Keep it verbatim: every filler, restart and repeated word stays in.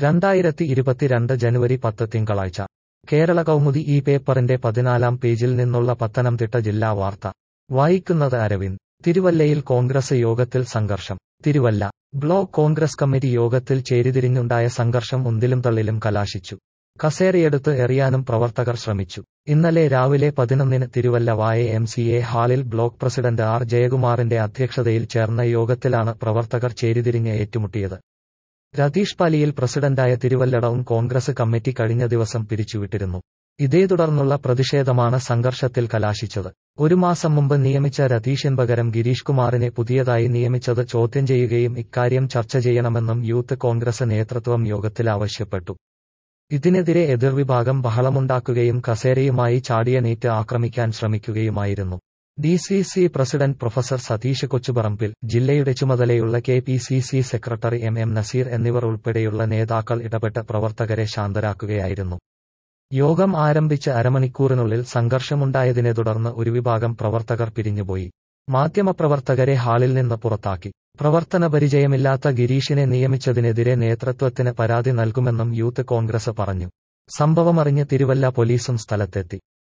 രണ്ടായിരത്തി ഇരുപത്തിരണ്ട് ജനുവരി പത്ത് തിങ്കളാഴ്ച കേരള കൗമുദി ഈ പേപ്പറിന്റെ പതിനാലാം പേജിൽ നിന്നുള്ള പത്തനംതിട്ട ജില്ലാ വാർത്ത വായിക്കുന്നത് അരവിന്ദ്. തിരുവല്ലയിൽ കോൺഗ്രസ് യോഗത്തിൽ സംഘർഷം. തിരുവല്ല ബ്ലോക്ക് കോൺഗ്രസ് കമ്മിറ്റി യോഗത്തിൽ ചേരിതിരിഞ്ഞുണ്ടായ സംഘർഷം ഉന്തിലും തള്ളിലും കലാശിച്ചു. കസേരയെടുത്ത് എറിയാനും പ്രവർത്തകർ ശ്രമിച്ചു. ഇന്നലെ രാവിലെ പതിനൊന്നിന് Thiruvalla Y M C A ഹാളിൽ ബ്ലോക്ക് പ്രസിഡന്റ് ആർ ജയകുമാറിന്റെ അധ്യക്ഷതയിൽ ചേർന്ന യോഗത്തിലാണ് പ്രവർത്തകർ ചേരിതിരിഞ്ഞ് ഏറ്റുമുട്ടിയത്. രതീഷ് പാലിയിൽ പ്രസിഡന്റായ തിരുവല്ല ടൗൺ കോൺഗ്രസ് കമ്മിറ്റി കഴിഞ്ഞ ദിവസം പിരിച്ചുവിട്ടിരുന്നു. ഇതേ തുടർന്നുള്ള പ്രതിഷേധമാണ് സംഘർഷത്തിൽ കലാശിച്ചത്. ഒരു മാസം മുമ്പ് നിയമിച്ച രതീഷിന് പകരം ഗിരീഷ് കുമാറിനെ പുതിയതായി നിയമിച്ചത് ചോദ്യം ചെയ്യുകയും ഇക്കാര്യം ചർച്ച ചെയ്യണമെന്നും യൂത്ത് കോൺഗ്രസ് നേതൃത്വം യോഗത്തിൽ ആവശ്യപ്പെട്ടു. ഇതിനെതിരെ എതിർവിഭാഗം ബഹളമുണ്ടാക്കുകയും കസേരയുമായി ചാടിയണീറ്റ് ആക്രമിക്കാൻ ശ്രമിക്കുകയുമായിരുന്നു. D C C president professor Satheesh Kochuparambil, ജില്ലയുടെ ചുമതലയുള്ള K P C C secretary M M Naseer എന്നിവർ ഉൾപ്പെടെയുള്ള നേതാക്കൾ ഇടപെട്ട് പ്രവർത്തകരെ ശാന്തരാക്കുകയായിരുന്നു. യോഗം ആരംഭിച്ച് അരമണിക്കൂറിനുള്ളിൽ സംഘർഷമുണ്ടായതിനെ തുടർന്ന് ഒരു വിഭാഗം പ്രവർത്തകർ പിരിഞ്ഞുപോയി. മാധ്യമപ്രവർത്തകരെ ഹാളിൽ നിന്ന് പുറത്താക്കി. പ്രവർത്തന പരിചയമില്ലാത്ത ഗിരീഷിനെ നിയമിച്ചതിനെതിരെ നേതൃത്വത്തിന് പരാതി നൽകുമെന്നും യൂത്ത് കോൺഗ്രസ് പറഞ്ഞു. സംഭവമറിഞ്ഞ് തിരുവല്ല പോലീസും സ്ഥലത്തെത്തി.